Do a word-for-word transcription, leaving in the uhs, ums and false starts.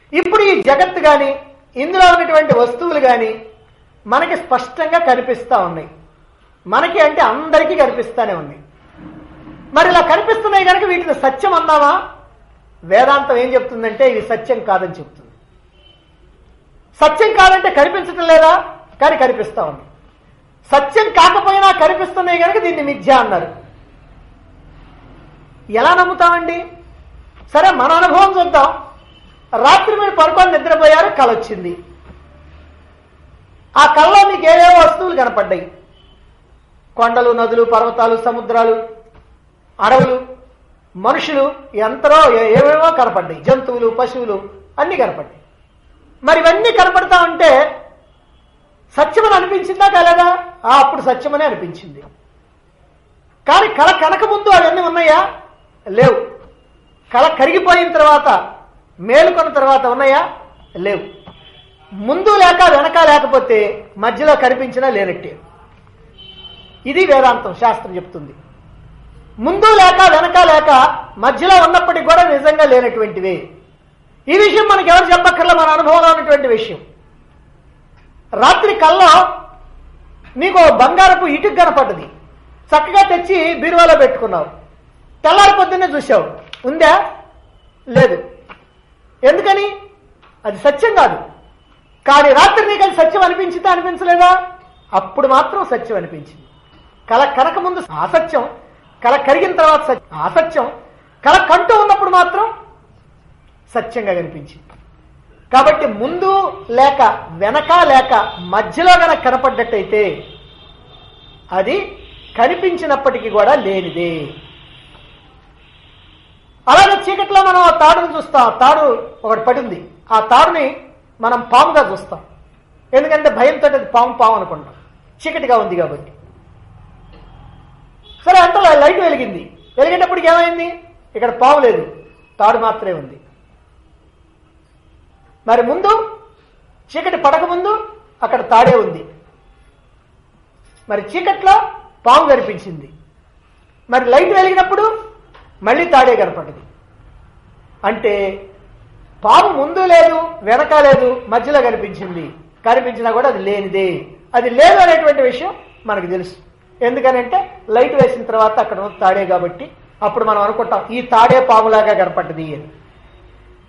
ఇప్పుడు ఈ జగత్తు కానీ ఇందులో ఉన్నటువంటి వస్తువులు కానీ మనకి స్పష్టంగా కనిపిస్తా ఉన్నాయి. మనకి అంటే అందరికీ కనిపిస్తానే ఉన్నాయి. మరి ఇలా కనిపిస్తున్నాయి కనుక వీటిని సత్యం అన్నామా? వేదాంతం ఏం చెప్తుందంటే ఇవి సత్యం కాదని చెప్తుంది. సత్యం కాదంటే కనిపించటం లేదా? కానీ కనిపిస్తా ఉంది. సత్యం కాకపోయినా కనిపిస్తున్నాయి కనుక దీన్ని మిథ్య అన్నారు. ఎలా నమ్ముతామండి? సరే, మన అనుభవం చూద్దాం. రాత్రి మీరు పడుకొని నిద్రపోయారు, కల వచ్చింది. ఆ కళ్ళలో మీకు ఏవేవో వస్తువులు కనపడ్డాయి. కొండలు, నదులు, పర్వతాలు, సముద్రాలు, అడవులు, మనుషులు, ఎంతరో ఏవేవో కనపడ్డాయి. జంతువులు, పశువులు అన్ని కనపడ్డాయి. మరి ఇవన్నీ కనపడతా ఉంటే సత్యమని అనిపించిందా కలదా? అప్పుడు సత్యమని అనిపించింది. కానీ కళ కనక ముందు అవన్నీ ఉన్నాయా? లేవు. కళ కరిగిపోయిన తర్వాత, మేలుకొన్న తర్వాత ఉన్నాయా? లేవు. ముందు లేక వెనక లేకపోతే మధ్యలో కనిపించినా లేనట్టే. ఇది వేదాంతం శాస్త్రం చెప్తుంది. ముందు లేక వెనక లేక మధ్యలో ఉన్నప్పటికీ కూడా నిజంగా లేనటువంటివే. ఈ విషయం మనకి ఎవరు చెప్పక్కర్లా, మన అనుభవంలో ఉన్నటువంటి విషయం. రాత్రి కల్లో నీకు బంగారపు ఇటుక కనపడ్డది, చక్కగా తెచ్చి బీరువాలో పెట్టుకున్నావు. తెల్లారి పొద్దున్నే చూసావు, ఉందా? లేదు. ఎందుకని? అది సత్యం కాదు. కానీ రాత్రి నీకు అది సత్యం అనిపించిందా, అనిపించలేదా? అప్పుడు మాత్రం సత్యం అనిపించింది. కళ కనక ముందు అసత్యం, కళ కరిగిన తర్వాత అసత్యం, కళ కంటూ ఉన్నప్పుడు మాత్రం సత్యంగా కనిపించింది. కాబట్టి ముందు లేక వెనక లేక మధ్యలో గనక కనపడ్డట్టయితే అది కనిపించినప్పటికీ కూడా లేనిదే. అలాగే చీకట్లో మనం ఆ తాడును చూస్తాం. తాడు ఒకటి పడింది, ఆ తాడుని మనం పాముగా చూస్తాం. ఎందుకంటే భయంతో అది పాము పాము అనుకుంటాం, చీకటిగా ఉంది కాబట్టి. సరే, అంటే లైట్ వెలిగింది. వెలిగేటప్పటికి ఏమైంది? ఇక్కడ పాము లేదు, తాడు మాత్రమే ఉంది. మరి ముందు చీకటి పడక ముందు అక్కడ తాడే ఉంది. మరి చీకట్లో పాము కనిపించింది. మరి లైట్ వెలిగినప్పుడు మళ్ళీ తాడే కనపడ్డది. అంటే పాము ముందు లేదు, వెనక లేదు, మధ్యలో కనిపించింది. కనిపించినా కూడా అది లేనిదే. అది లేదు అనేటువంటి విషయం మనకు తెలుసు. ఎందుకనంటే లైట్ వేసిన తర్వాత అక్కడ తాడే కాబట్టి అప్పుడు మనం అనుకుంటాం ఈ తాడే పాములాగా కనపడ్డది అని.